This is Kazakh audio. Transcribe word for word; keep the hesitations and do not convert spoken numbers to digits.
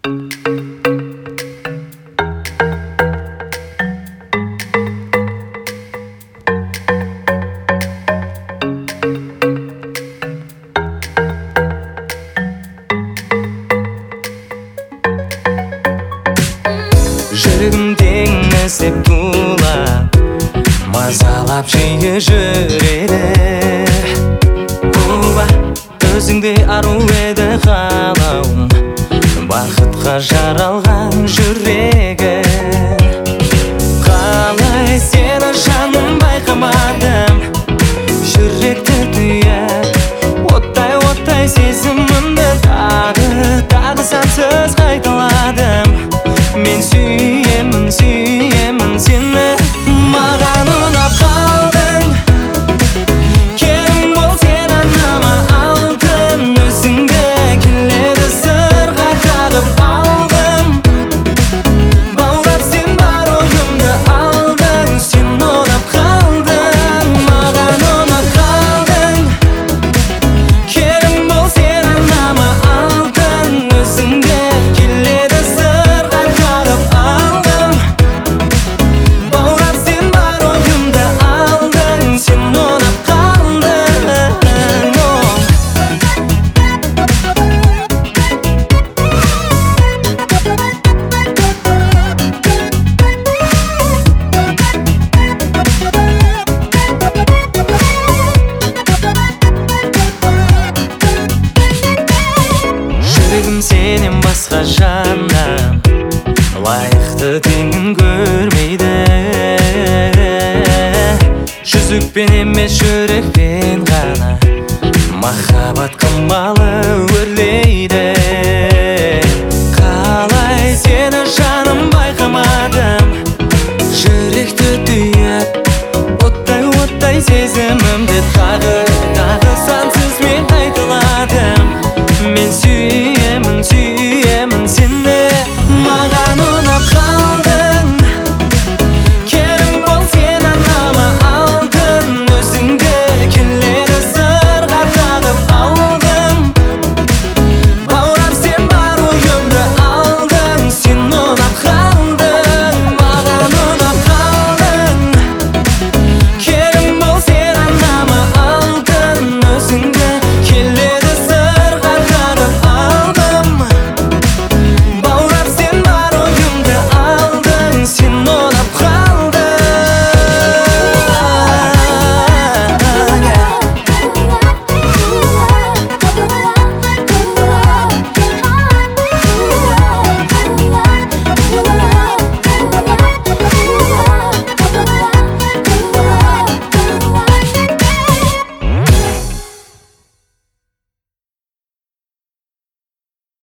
Жүрегім теңізіп тулап, мазалап жиі жүреді. Уа, өзіңде ару еді қалауым, бақытқа жаралған жүрегім. Қалай сені жаным байқамадым, жүректі түйіп, оттай оттай сезімімді тағы тағы сансыз қайталадым. Мен сүйемін, сүйемін сені, маған ұнап қалдың. Керім бол сен анама алтын, өзіңді келеді сырға қағып алдым. Баурап сен бар ойымды алдың, сен ұнап қалдың, маған ұнап қалдың. Керім бол сен анама алтын, өзіңді келеді сырға қағып алдым. Баурап сен бар ойымды алдың, сен ұнап қалдың. Жүрегім сенен басқа жаннан лайықты теңін көрмейді. Жүзікпен емес жүрекпен ғана махаббат қымбалы өрлейді.